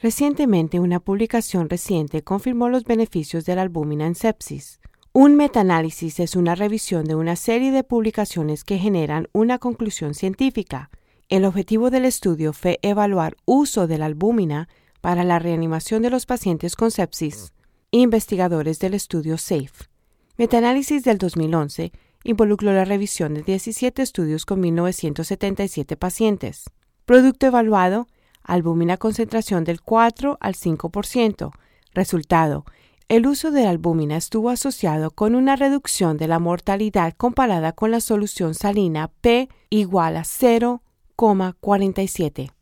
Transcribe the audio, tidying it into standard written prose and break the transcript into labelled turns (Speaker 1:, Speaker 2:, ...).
Speaker 1: Recientemente, una publicación reciente confirmó los beneficios de la albúmina en sepsis. Un metaanálisis es una revisión de una serie de publicaciones que generan una conclusión científica. El objetivo del estudio fue evaluar uso de la albúmina para la reanimación de los pacientes con sepsis. Investigadores del estudio SAFE. Metaanálisis del 2011 involucró la revisión de 17 estudios con 1.977 pacientes. Producto evaluado: albúmina concentración del 4 al 5%. Resultado: el uso de la albúmina estuvo asociado con una reducción de la mortalidad comparada con la solución salina P = 0,47.